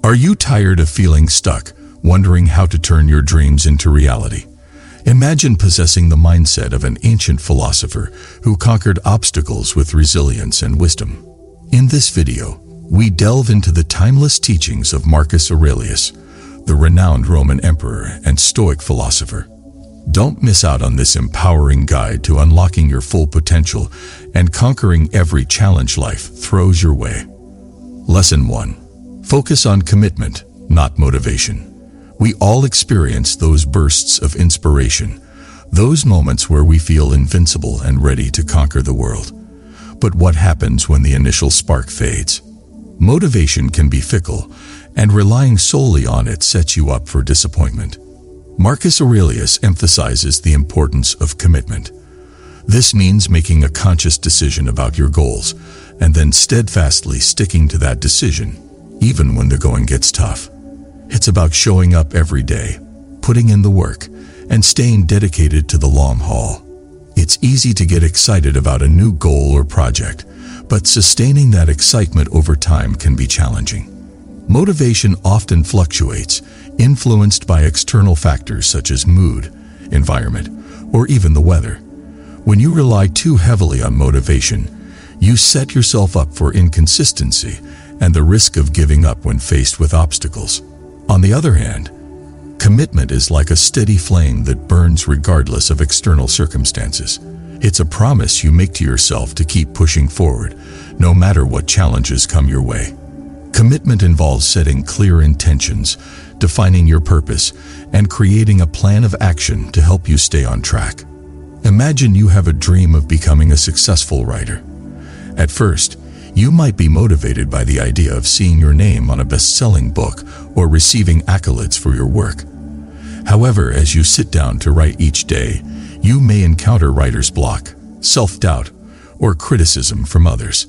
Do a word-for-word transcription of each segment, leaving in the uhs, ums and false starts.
Are you tired of feeling stuck, wondering how to turn your dreams into reality? Imagine possessing the mindset of an ancient philosopher who conquered obstacles with resilience and wisdom. In this video, we delve into the timeless teachings of Marcus Aurelius, the renowned Roman emperor and Stoic philosopher. Don't miss out on this empowering guide to unlocking your full potential and conquering every challenge life throws your way. Lesson one. Focus on commitment, not motivation. We all experience those bursts of inspiration, those moments where we feel invincible and ready to conquer the world. But what happens when the initial spark fades? Motivation can be fickle, and relying solely on it sets you up for disappointment. Marcus Aurelius emphasizes the importance of commitment. This means making a conscious decision about your goals, and then steadfastly sticking to that decision, even when the going gets tough. It's about showing up every day, putting in the work, and staying dedicated to the long haul. It's easy to get excited about a new goal or project, but sustaining that excitement over time can be challenging. Motivation often fluctuates, influenced by external factors such as mood, environment, or even the weather. When you rely too heavily on motivation, you set yourself up for inconsistency and the risk of giving up when faced with obstacles. On the other hand, commitment is like a steady flame that burns regardless of external circumstances. It's a promise you make to yourself to keep pushing forward, no matter what challenges come your way. Commitment involves setting clear intentions, defining your purpose, and creating a plan of action to help you stay on track. Imagine you have a dream of becoming a successful writer. At first, you might be motivated by the idea of seeing your name on a best-selling book or receiving accolades for your work. However, as you sit down to write each day, you may encounter writer's block, self-doubt, or criticism from others.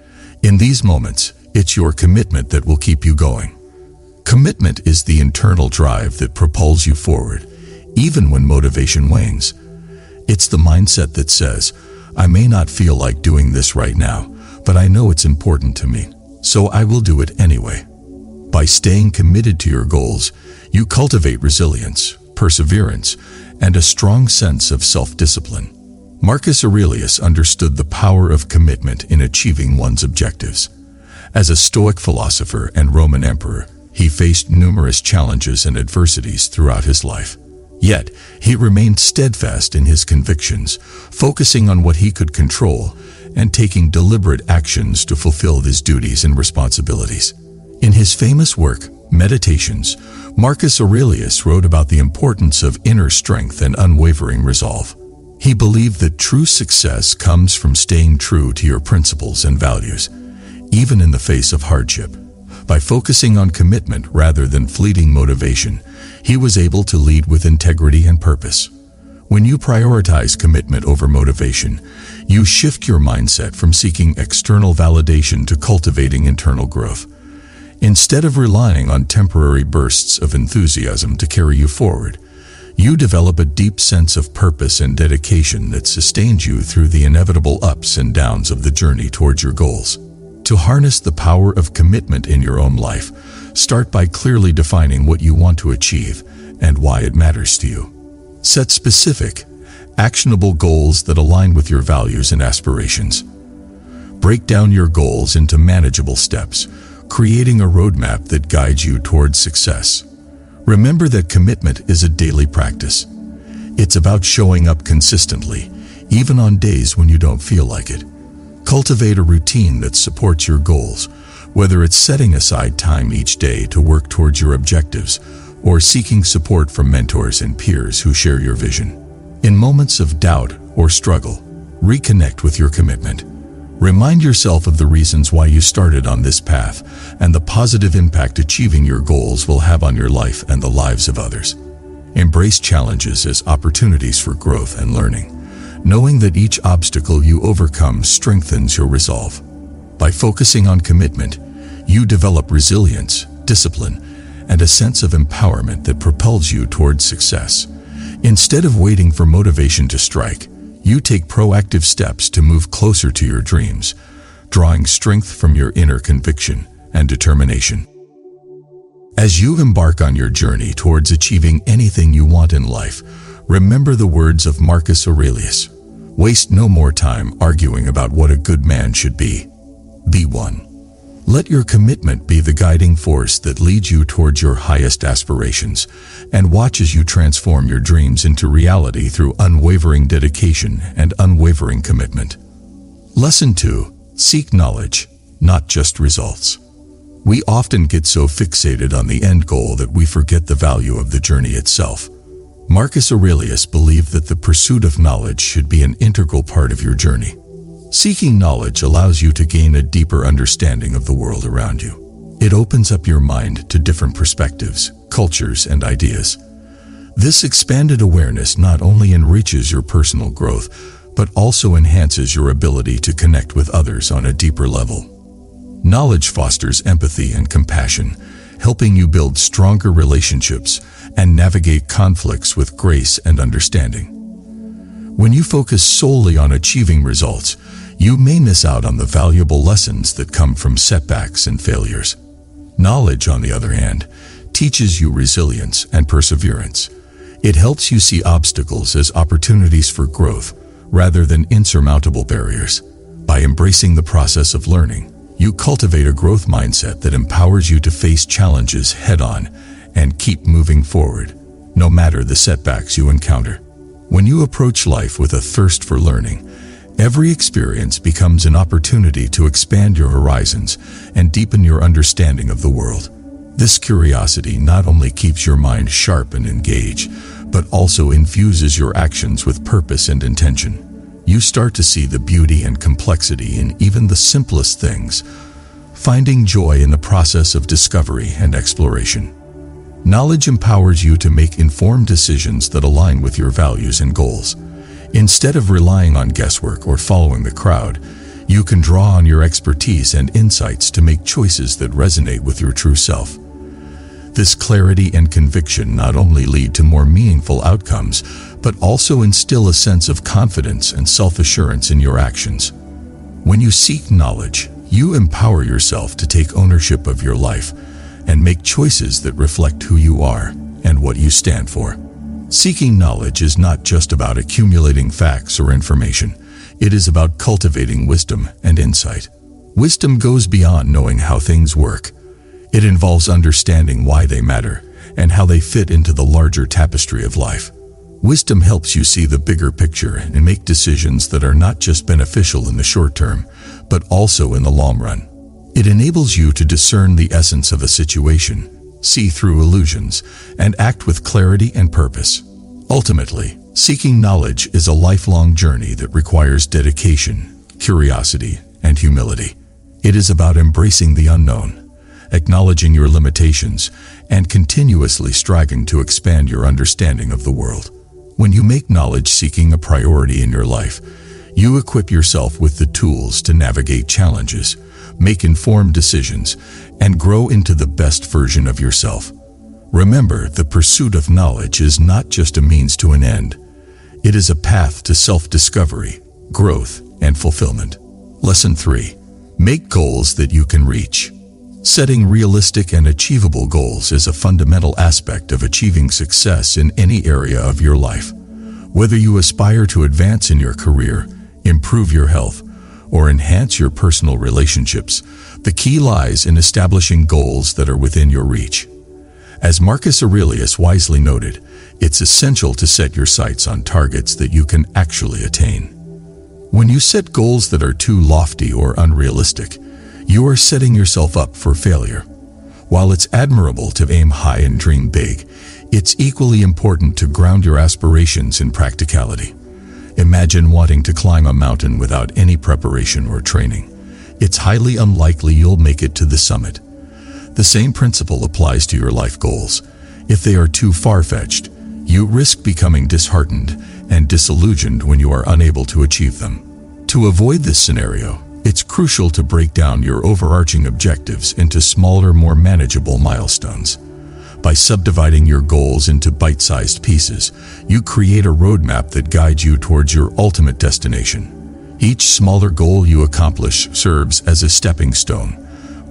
In these moments, it's your commitment that will keep you going. Commitment is the internal drive that propels you forward, even when motivation wanes. It's the mindset that says, I may not feel like doing this right now, but I know it's important to me, so I will do it anyway. By staying committed to your goals, you cultivate resilience, perseverance, and a strong sense of self-discipline. Marcus Aurelius understood the power of commitment in achieving one's objectives. As a Stoic philosopher and Roman emperor, he faced numerous challenges and adversities throughout his life. Yet, he remained steadfast in his convictions, focusing on what he could control and taking deliberate actions to fulfill his duties and responsibilities. In his famous work, Meditations, Marcus Aurelius wrote about the importance of inner strength and unwavering resolve. He believed that true success comes from staying true to your principles and values, even in the face of hardship. By focusing on commitment rather than fleeting motivation, he was able to lead with integrity and purpose. When you prioritize commitment over motivation, you shift your mindset from seeking external validation to cultivating internal growth. Instead of relying on temporary bursts of enthusiasm to carry you forward, you develop a deep sense of purpose and dedication that sustains you through the inevitable ups and downs of the journey towards your goals. To harness the power of commitment in your own life, start by clearly defining what you want to achieve and why it matters to you. Set specific, actionable goals that align with your values and aspirations. Break down your goals into manageable steps, creating a roadmap that guides you towards success. Remember that commitment is a daily practice. It's about showing up consistently, even on days when you don't feel like it. Cultivate a routine that supports your goals, whether it's setting aside time each day to work towards your objectives or seeking support from mentors and peers who share your vision. In moments of doubt or struggle, reconnect with your commitment. Remind yourself of the reasons why you started on this path and the positive impact achieving your goals will have on your life and the lives of others. Embrace challenges as opportunities for growth and learning, knowing that each obstacle you overcome strengthens your resolve. By focusing on commitment, you develop resilience, discipline, and a sense of empowerment that propels you towards success. Instead of waiting for motivation to strike, you take proactive steps to move closer to your dreams, drawing strength from your inner conviction and determination. As you embark on your journey towards achieving anything you want in life, remember the words of Marcus Aurelius. Waste no more time arguing about what a good man should be. Be one. Let your commitment be the guiding force that leads you towards your highest aspirations, and watch as you transform your dreams into reality through unwavering dedication and unwavering commitment. Lesson two. Seek knowledge, not just results. We often get so fixated on the end goal that we forget the value of the journey itself. Marcus Aurelius believed that the pursuit of knowledge should be an integral part of your journey. Seeking knowledge allows you to gain a deeper understanding of the world around you. It opens up your mind to different perspectives, cultures, and ideas. This expanded awareness not only enriches your personal growth, but also enhances your ability to connect with others on a deeper level. Knowledge fosters empathy and compassion, helping you build stronger relationships and navigate conflicts with grace and understanding. When you focus solely on achieving results, you may miss out on the valuable lessons that come from setbacks and failures. Knowledge, on the other hand, teaches you resilience and perseverance. It helps you see obstacles as opportunities for growth rather than insurmountable barriers. By embracing the process of learning, you cultivate a growth mindset that empowers you to face challenges head-on and keep moving forward, no matter the setbacks you encounter. When you approach life with a thirst for learning, every experience becomes an opportunity to expand your horizons and deepen your understanding of the world. This curiosity not only keeps your mind sharp and engaged, but also infuses your actions with purpose and intention. You start to see the beauty and complexity in even the simplest things, finding joy in the process of discovery and exploration. Knowledge empowers you to make informed decisions that align with your values and goals. Instead of relying on guesswork or following the crowd, you can draw on your expertise and insights to make choices that resonate with your true self. This clarity and conviction not only lead to more meaningful outcomes, but also instill a sense of confidence and self-assurance in your actions. When you seek knowledge, you empower yourself to take ownership of your life and make choices that reflect who you are and what you stand for. Seeking knowledge is not just about accumulating facts or information. It is about cultivating wisdom and insight. Wisdom goes beyond knowing how things work. It involves understanding why they matter and how they fit into the larger tapestry of life. Wisdom helps you see the bigger picture and make decisions that are not just beneficial in the short term, but also in the long run. It enables you to discern the essence of a situation, see through illusions, and act with clarity and purpose. Ultimately, seeking knowledge is a lifelong journey that requires dedication, curiosity, and humility. It is about embracing the unknown, acknowledging your limitations, and continuously striving to expand your understanding of the world. When you make knowledge-seeking a priority in your life, you equip yourself with the tools to navigate challenges, make informed decisions, and grow into the best version of yourself. Remember, the pursuit of knowledge is not just a means to an end. It is a path to self-discovery, growth, and fulfillment. Lesson three. Make goals that you can reach. Setting realistic and achievable goals is a fundamental aspect of achieving success in any area of your life. Whether you aspire to advance in your career, improve your health, or enhance your personal relationships, the key lies in establishing goals that are within your reach. As Marcus Aurelius wisely noted, it's essential to set your sights on targets that you can actually attain. When you set goals that are too lofty or unrealistic, you are setting yourself up for failure. While it's admirable to aim high and dream big, it's equally important to ground your aspirations in practicality. Imagine wanting to climb a mountain without any preparation or training. It's highly unlikely you'll make it to the summit. The same principle applies to your life goals. If they are too far-fetched, you risk becoming disheartened and disillusioned when you are unable to achieve them. To avoid this scenario, it's crucial to break down your overarching objectives into smaller, more manageable milestones. By subdividing your goals into bite-sized pieces, you create a roadmap that guides you towards your ultimate destination. Each smaller goal you accomplish serves as a stepping stone,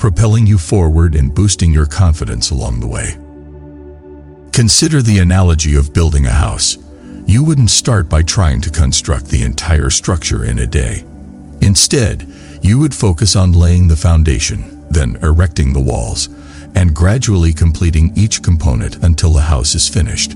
propelling you forward and boosting your confidence along the way. Consider the analogy of building a house. You wouldn't start by trying to construct the entire structure in a day. Instead, you would focus on laying the foundation, then erecting the walls, and gradually completing each component until the house is finished.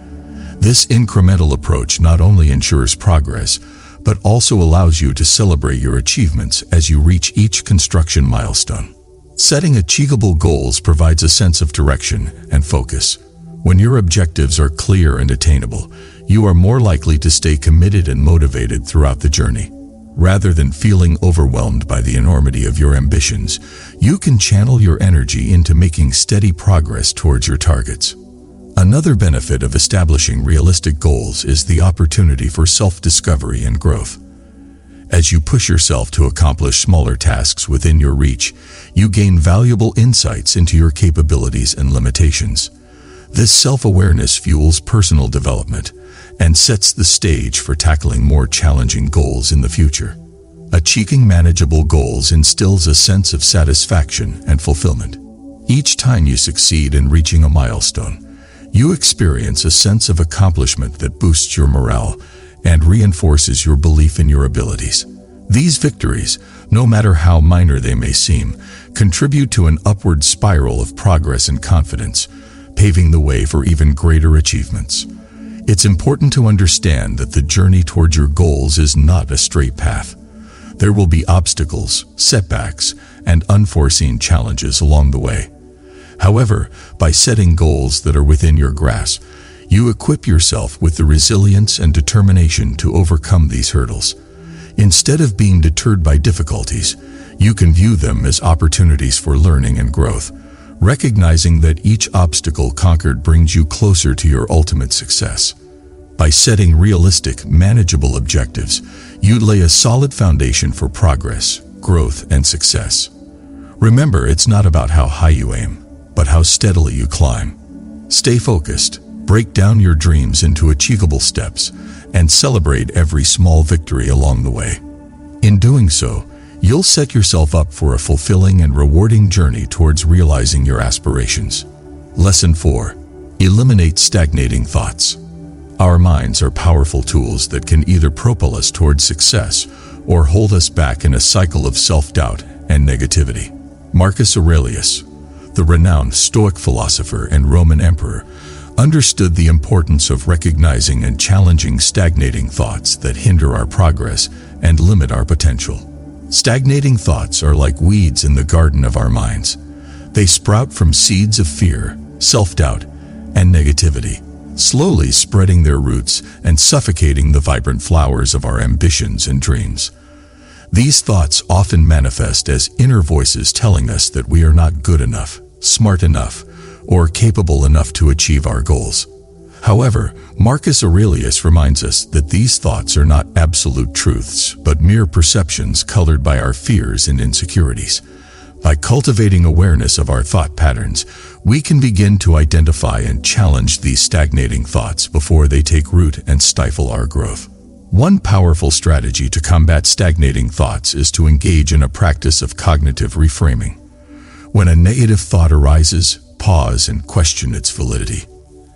This incremental approach not only ensures progress, but also allows you to celebrate your achievements as you reach each construction milestone. Setting achievable goals provides a sense of direction and focus. When your objectives are clear and attainable, you are more likely to stay committed and motivated throughout the journey. Rather than feeling overwhelmed by the enormity of your ambitions, you can channel your energy into making steady progress towards your targets. Another benefit of establishing realistic goals is the opportunity for self-discovery and growth. As you push yourself to accomplish smaller tasks within your reach, you gain valuable insights into your capabilities and limitations. This self-awareness fuels personal development and sets the stage for tackling more challenging goals in the future. Achieving manageable goals instills a sense of satisfaction and fulfillment. Each time you succeed in reaching a milestone, you experience a sense of accomplishment that boosts your morale and reinforces your belief in your abilities. These victories, no matter how minor they may seem, contribute to an upward spiral of progress and confidence, paving the way for even greater achievements. It's important to understand that the journey towards your goals is not a straight path. There will be obstacles, setbacks, and unforeseen challenges along the way. However, by setting goals that are within your grasp, you equip yourself with the resilience and determination to overcome these hurdles. Instead of being deterred by difficulties, you can view them as opportunities for learning and growth, recognizing that each obstacle conquered brings you closer to your ultimate success. By setting realistic, manageable objectives, you lay a solid foundation for progress, growth, and success. Remember, it's not about how high you aim, but how steadily you climb. Stay focused, break down your dreams into achievable steps, and celebrate every small victory along the way. In doing so, you'll set yourself up for a fulfilling and rewarding journey towards realizing your aspirations. Lesson four. Eliminate stagnating thoughts. Our minds are powerful tools that can either propel us towards success or hold us back in a cycle of self-doubt and negativity. Marcus Aurelius, the renowned Stoic philosopher and Roman emperor, understood the importance of recognizing and challenging stagnating thoughts that hinder our progress and limit our potential. Stagnating thoughts are like weeds in the garden of our minds. They sprout from seeds of fear, self-doubt, and negativity, slowly spreading their roots and suffocating the vibrant flowers of our ambitions and dreams. These thoughts often manifest as inner voices telling us that we are not good enough, smart enough, or capable enough to achieve our goals. However, Marcus Aurelius reminds us that these thoughts are not absolute truths, but mere perceptions colored by our fears and insecurities. By cultivating awareness of our thought patterns, we can begin to identify and challenge these stagnating thoughts before they take root and stifle our growth. One powerful strategy to combat stagnating thoughts is to engage in a practice of cognitive reframing. When a negative thought arises, pause and question its validity.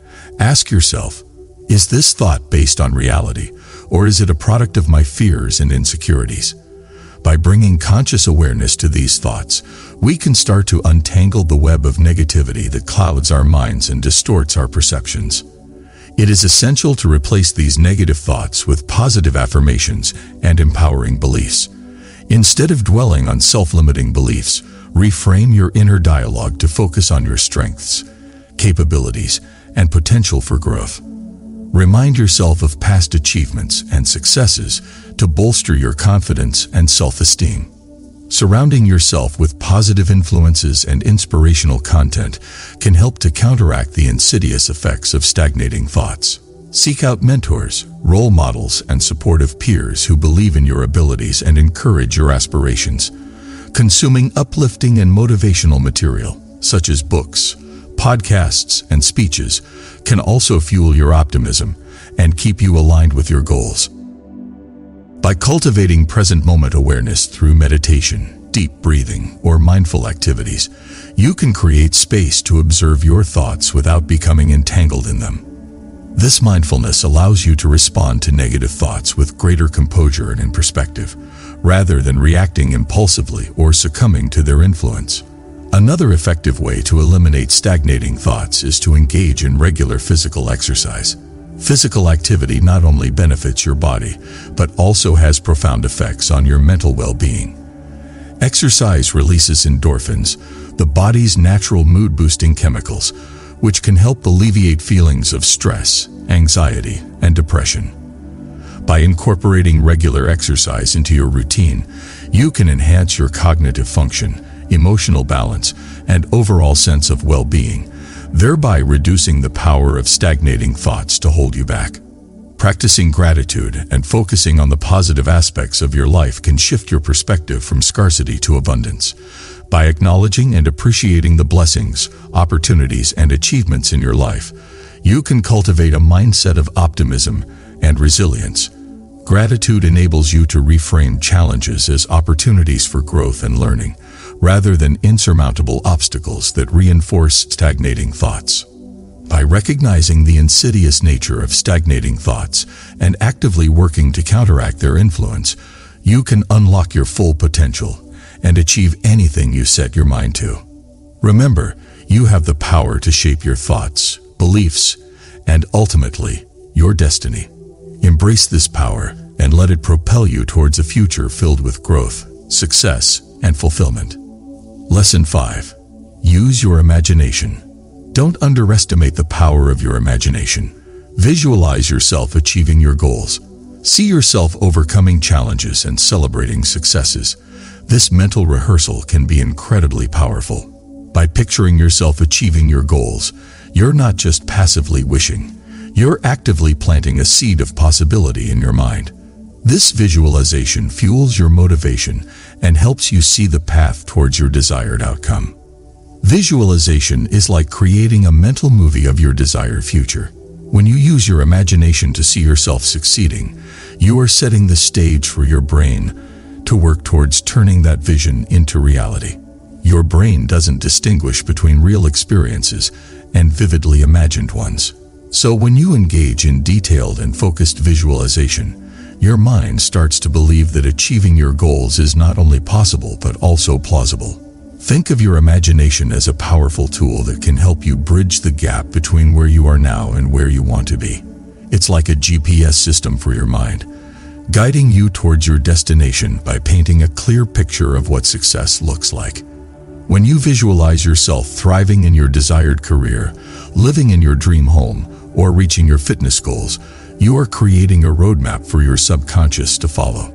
Ask yourself, is this thought based on reality, or is it a product of my fears and insecurities? By bringing conscious awareness to these thoughts, we can start to untangle the web of negativity that clouds our minds and distorts our perceptions. It is essential to replace these negative thoughts with positive affirmations and empowering beliefs. Instead of dwelling on self-limiting beliefs, reframe your inner dialogue to focus on your strengths, capabilities, and potential for growth. Remind yourself of past achievements and successes to bolster your confidence and self-esteem. Surrounding yourself with positive influences and inspirational content can help to counteract the insidious effects of stagnating thoughts. Seek out mentors, role models, and supportive peers who believe in your abilities and encourage your aspirations. Consuming uplifting and motivational material, such as books, podcasts, and speeches, can also fuel your optimism and keep you aligned with your goals. By cultivating present moment awareness through meditation, with deep breathing or mindful activities, you can create space to observe your thoughts without becoming entangled in them. This mindfulness allows you to respond to negative thoughts with greater composure and perspective, rather than reacting impulsively or succumbing to their influence. Another effective way to eliminate stagnating thoughts is to engage in regular physical exercise. Physical activity not only benefits your body, but also has profound effects on your mental well-being. Exercise releases endorphins, the body's natural mood-boosting chemicals, which can help alleviate feelings of stress, anxiety, and depression. By incorporating regular exercise into your routine, you can enhance your cognitive function, emotional balance, and overall sense of well-being, thereby reducing the power of stagnating thoughts to hold you back. Practicing gratitude and focusing on the positive aspects of your life can shift your perspective from scarcity to abundance. By acknowledging and appreciating the blessings, opportunities, and achievements in your life, you can cultivate a mindset of optimism and resilience. Gratitude enables you to reframe challenges as opportunities for growth and learning, rather than insurmountable obstacles that reinforce stagnating thoughts. By recognizing the insidious nature of stagnating thoughts and actively working to counteract their influence, you can unlock your full potential and achieve anything you set your mind to. Remember, you have the power to shape your thoughts, beliefs, and ultimately, your destiny. Embrace this power and let it propel you towards a future filled with growth, success, and fulfillment. Lesson five. Use your imagination. Don't underestimate the power of your imagination. Visualize yourself achieving your goals. See yourself overcoming challenges and celebrating successes. This mental rehearsal can be incredibly powerful. By picturing yourself achieving your goals, you're not just passively wishing, you're actively planting a seed of possibility in your mind. This visualization fuels your motivation and helps you see the path towards your desired outcome. Visualization is like creating a mental movie of your desired future. When you use your imagination to see yourself succeeding, you are setting the stage for your brain to work towards turning that vision into reality. Your brain doesn't distinguish between real experiences and vividly imagined ones. So when you engage in detailed and focused visualization, your mind starts to believe that achieving your goals is not only possible but also plausible. Think of your imagination as a powerful tool that can help you bridge the gap between where you are now and where you want to be. It's like a G P S system for your mind, guiding you towards your destination by painting a clear picture of what success looks like. When you visualize yourself thriving in your desired career, living in your dream home, or reaching your fitness goals, you are creating a roadmap for your subconscious to follow.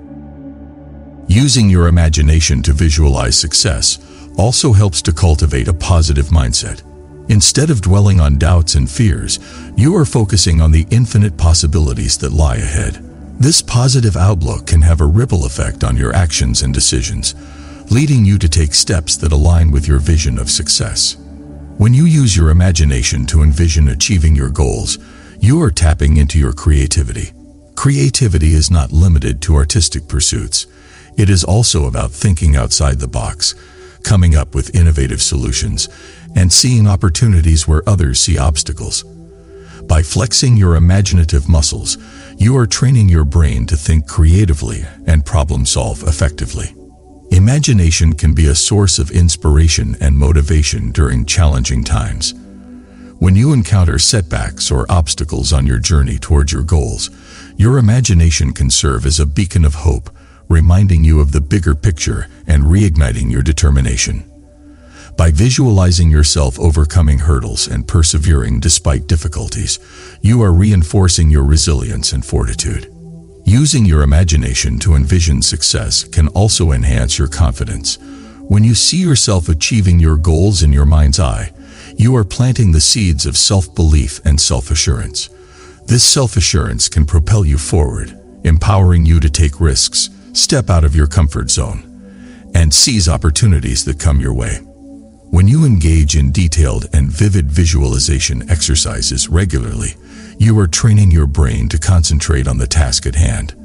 Using your imagination to visualize success also helps to cultivate a positive mindset. Instead of dwelling on doubts and fears, you are focusing on the infinite possibilities that lie ahead. This positive outlook can have a ripple effect on your actions and decisions, leading you to take steps that align with your vision of success. When you use your imagination to envision achieving your goals, you are tapping into your creativity. Creativity is not limited to artistic pursuits. It is also about thinking outside the box, coming up with innovative solutions, and seeing opportunities where others see obstacles. By flexing your imaginative muscles, you are training your brain to think creatively and problem-solve effectively. Imagination can be a source of inspiration and motivation during challenging times. When you encounter setbacks or obstacles on your journey towards your goals, your imagination can serve as a beacon of hope, reminding you of the bigger picture and reigniting your determination. By visualizing yourself overcoming hurdles and persevering despite difficulties, you are reinforcing your resilience and fortitude. Using your imagination to envision success can also enhance your confidence. When you see yourself achieving your goals in your mind's eye, you are planting the seeds of self-belief and self-assurance. This self-assurance can propel you forward, empowering you to take risks, step out of your comfort zone, and seize opportunities that come your way. When you engage in detailed and vivid visualization exercises regularly, you are training your brain to concentrate on the task at hand.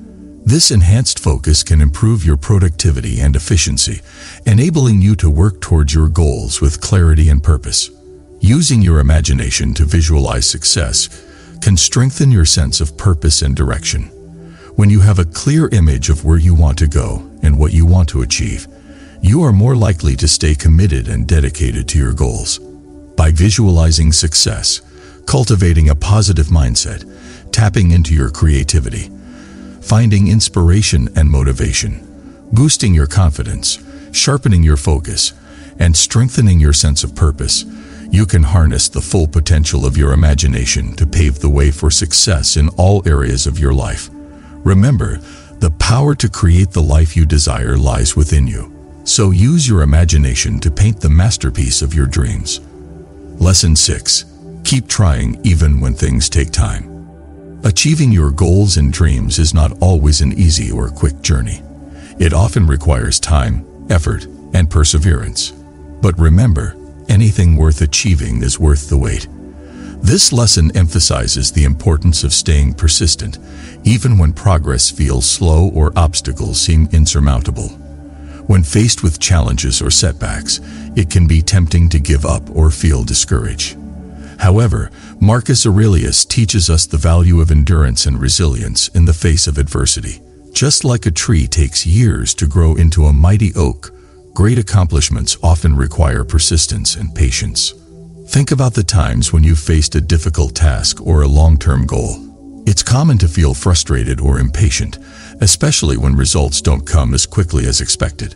This enhanced focus can improve your productivity and efficiency, enabling you to work towards your goals with clarity and purpose. Using your imagination to visualize success can strengthen your sense of purpose and direction. When you have a clear image of where you want to go and what you want to achieve, you are more likely to stay committed and dedicated to your goals. By visualizing success, cultivating a positive mindset, tapping into your creativity, finding inspiration and motivation, boosting your confidence, sharpening your focus, and strengthening your sense of purpose, you can harness the full potential of your imagination to pave the way for success in all areas of your life. Remember, the power to create the life you desire lies within you. So use your imagination to paint the masterpiece of your dreams. Lesson six. Keep trying even when things take time. Achieving your goals and dreams is not always an easy or quick journey. It often requires time, effort, and perseverance. But remember, anything worth achieving is worth the wait. This lesson emphasizes the importance of staying persistent, even when progress feels slow or obstacles seem insurmountable. When faced with challenges or setbacks, it can be tempting to give up or feel discouraged. However, Marcus Aurelius teaches us the value of endurance and resilience in the face of adversity. Just like a tree takes years to grow into a mighty oak, great accomplishments often require persistence and patience. Think about the times when you faced a difficult task or a long-term goal. It's common to feel frustrated or impatient, especially when results don't come as quickly as expected.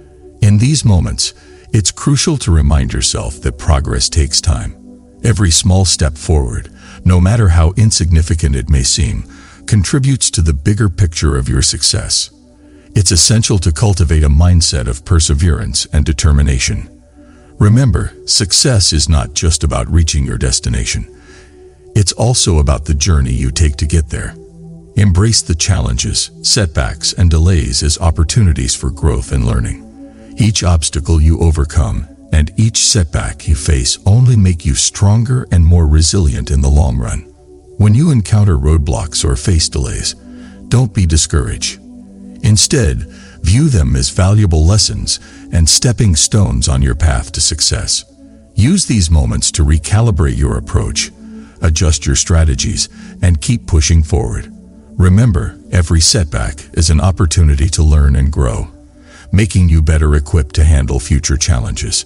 In these moments, it's crucial to remind yourself that progress takes time. Every small step forward, no matter how insignificant it may seem, contributes to the bigger picture of your success. It's essential to cultivate a mindset of perseverance and determination. Remember, success is not just about reaching your destination. It's also about the journey you take to get there. Embrace the challenges, setbacks, and delays as opportunities for growth and learning. Each obstacle you overcome and each setback you face only make you stronger and more resilient in the long run. When you encounter roadblocks or face delays, don't be discouraged. Instead, view them as valuable lessons and stepping stones on your path to success. Use these moments to recalibrate your approach, adjust your strategies, and keep pushing forward. Remember, every setback is an opportunity to learn and grow, making you better equipped to handle future challenges.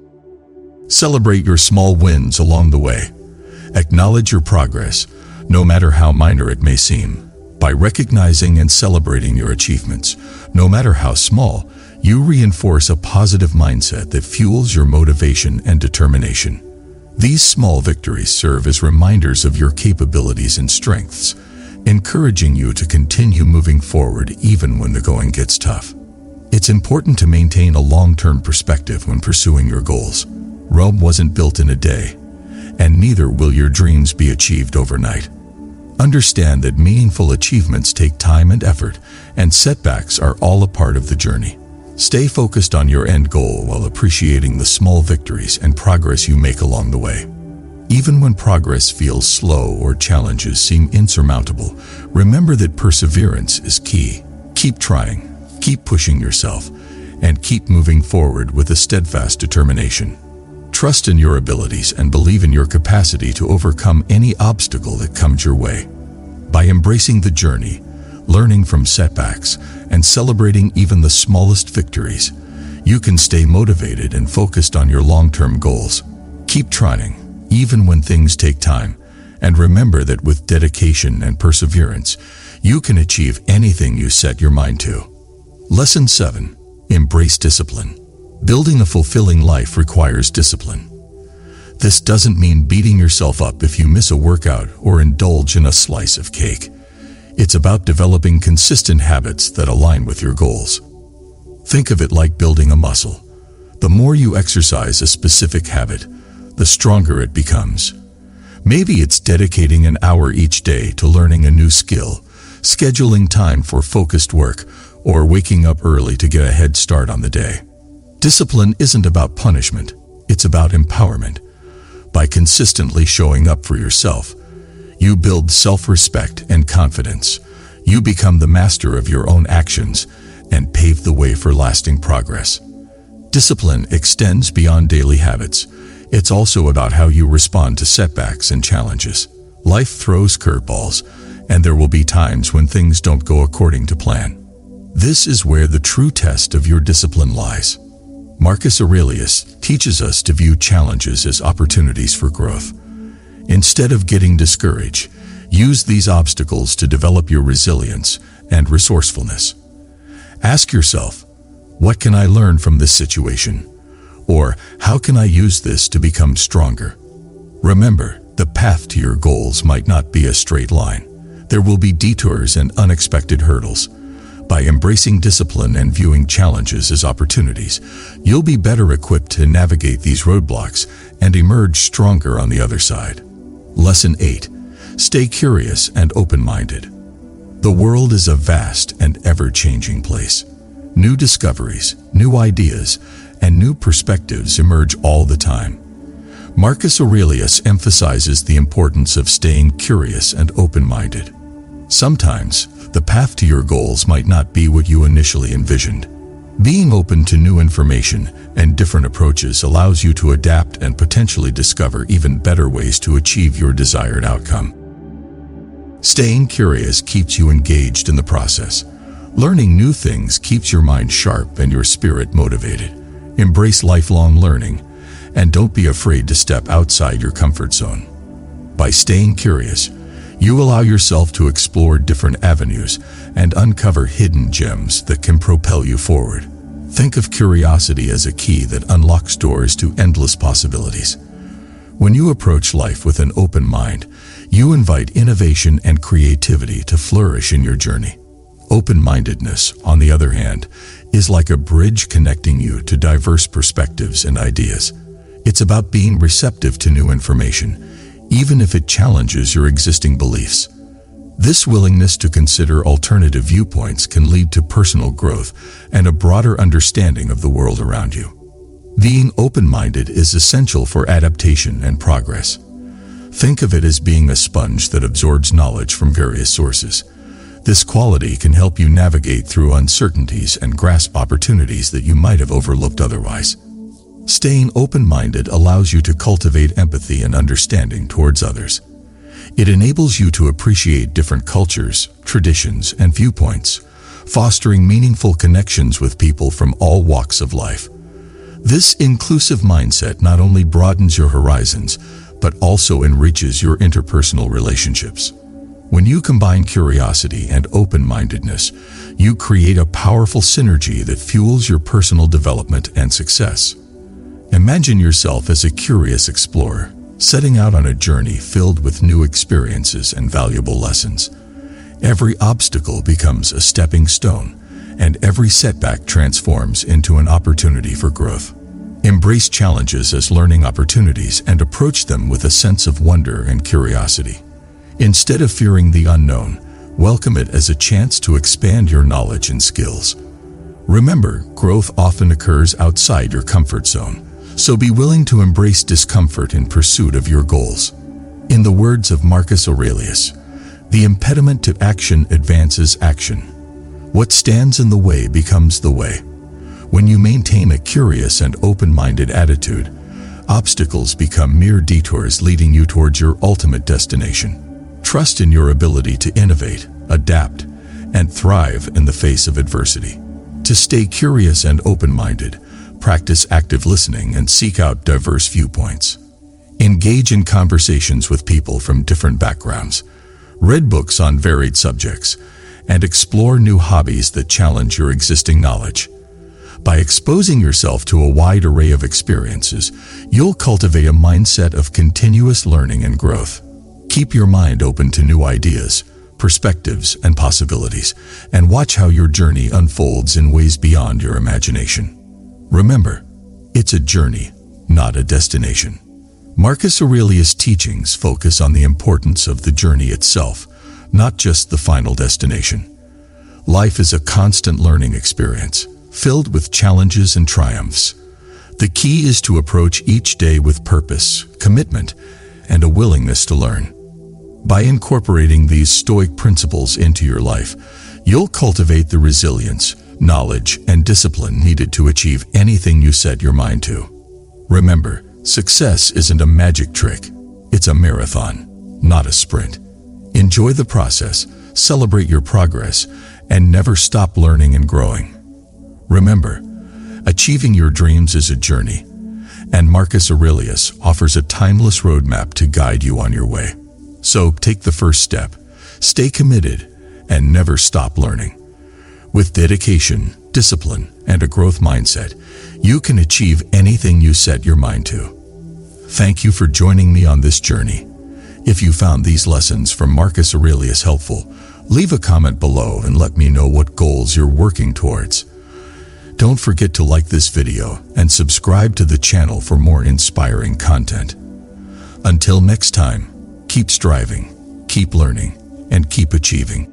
Celebrate your small wins along the way. Acknowledge your progress, no matter how minor it may seem. By recognizing and celebrating your achievements, no matter how small, you reinforce a positive mindset that fuels your motivation and determination. These small victories serve as reminders of your capabilities and strengths, encouraging you to continue moving forward even when the going gets tough. It's important to maintain a long-term perspective when pursuing your goals. Rome wasn't built in a day, and neither will your dreams be achieved overnight. Understand that meaningful achievements take time and effort, and setbacks are all a part of the journey. Stay focused on your end goal while appreciating the small victories and progress you make along the way. Even when progress feels slow or challenges seem insurmountable, remember that perseverance is key. Keep trying, keep pushing yourself, and keep moving forward with a steadfast determination. Trust in your abilities and believe in your capacity to overcome any obstacle that comes your way. By embracing the journey, learning from setbacks, and celebrating even the smallest victories, you can stay motivated and focused on your long-term goals. Keep trying, even when things take time, and remember that with dedication and perseverance, you can achieve anything you set your mind to. Lesson seven. Embrace discipline. Building a fulfilling life requires discipline. This doesn't mean beating yourself up if you miss a workout or indulge in a slice of cake. It's about developing consistent habits that align with your goals. Think of it like building a muscle. The more you exercise a specific habit, the stronger it becomes. Maybe it's dedicating an hour each day to learning a new skill, scheduling time for focused work, or waking up early to get a head start on the day. Discipline isn't about punishment, it's about empowerment. By consistently showing up for yourself, you build self-respect and confidence. You become the master of your own actions and pave the way for lasting progress. Discipline extends beyond daily habits. It's also about how you respond to setbacks and challenges. Life throws curveballs, and there will be times when things don't go according to plan. This is where the true test of your discipline lies. Marcus Aurelius teaches us to view challenges as opportunities for growth. Instead of getting discouraged, use these obstacles to develop your resilience and resourcefulness. Ask yourself, what can I learn from this situation? Or how can I use this to become stronger? Remember, the path to your goals might not be a straight line. There will be detours and unexpected hurdles. By embracing discipline and viewing challenges as opportunities, you'll be better equipped to navigate these roadblocks and emerge stronger on the other side. Lesson eight. Stay curious and open-minded. The world is a vast and ever-changing place. New discoveries, new ideas, and new perspectives emerge all the time. Marcus Aurelius emphasizes the importance of staying curious and open-minded. Sometimes, the path to your goals might not be what you initially envisioned. Being open to new information and different approaches allows you to adapt and potentially discover even better ways to achieve your desired outcome. Staying curious keeps you engaged in the process. Learning new things keeps your mind sharp and your spirit motivated. Embrace lifelong learning, and don't be afraid to step outside your comfort zone. By staying curious, you allow yourself to explore different avenues and uncover hidden gems that can propel you forward. Think of curiosity as a key that unlocks doors to endless possibilities. When you approach life with an open mind, you invite innovation and creativity to flourish in your journey. Open-mindedness, on the other hand, is like a bridge connecting you to diverse perspectives and ideas. It's about being receptive to new information, even if it challenges your existing beliefs. This willingness to consider alternative viewpoints can lead to personal growth and a broader understanding of the world around you. Being open-minded is essential for adaptation and progress. Think of it as being a sponge that absorbs knowledge from various sources. This quality can help you navigate through uncertainties and grasp opportunities that you might have overlooked otherwise. Staying open-minded allows you to cultivate empathy and understanding towards others. It enables you to appreciate different cultures, traditions, and viewpoints, fostering meaningful connections with people from all walks of life. This inclusive mindset not only broadens your horizons, but also enriches your interpersonal relationships. When you combine curiosity and open-mindedness, you create a powerful synergy that fuels your personal development and success. Imagine yourself as a curious explorer, setting out on a journey filled with new experiences and valuable lessons. Every obstacle becomes a stepping stone, and every setback transforms into an opportunity for growth. Embrace challenges as learning opportunities and approach them with a sense of wonder and curiosity. Instead of fearing the unknown, welcome it as a chance to expand your knowledge and skills. Remember, growth often occurs outside your comfort zone, so be willing to embrace discomfort in pursuit of your goals. In the words of Marcus Aurelius, the impediment to action advances action. What stands in the way becomes the way. When you maintain a curious and open-minded attitude, obstacles become mere detours leading you towards your ultimate destination. Trust in your ability to innovate, adapt, and thrive in the face of adversity. To stay curious and open-minded, practice active listening and seek out diverse viewpoints. Engage in conversations with people from different backgrounds. Read books on varied subjects, and explore new hobbies that challenge your existing knowledge. By exposing yourself to a wide array of experiences, you'll cultivate a mindset of continuous learning and growth. Keep your mind open to new ideas, perspectives, and possibilities, and watch how your journey unfolds in ways beyond your imagination. Remember, it's a journey, not a destination. Marcus Aurelius' teachings focus on the importance of the journey itself, not just the final destination. Life is a constant learning experience, filled with challenges and triumphs. The key is to approach each day with purpose, commitment, and a willingness to learn. By incorporating these Stoic principles into your life, you'll cultivate the resilience, knowledge, and discipline needed to achieve anything you set your mind to. Remember, success isn't a magic trick. It's a marathon, not a sprint. Enjoy the process, celebrate your progress, and never stop learning and growing. Remember, achieving your dreams is a journey, and Marcus Aurelius offers a timeless roadmap to guide you on your way. So take the first step, stay committed, and never stop learning. With dedication, discipline, and a growth mindset, you can achieve anything you set your mind to. Thank you for joining me on this journey. If you found these lessons from Marcus Aurelius helpful, leave a comment below and let me know what goals you're working towards. Don't forget to like this video and subscribe to the channel for more inspiring content. Until next time, keep striving, keep learning, and keep achieving.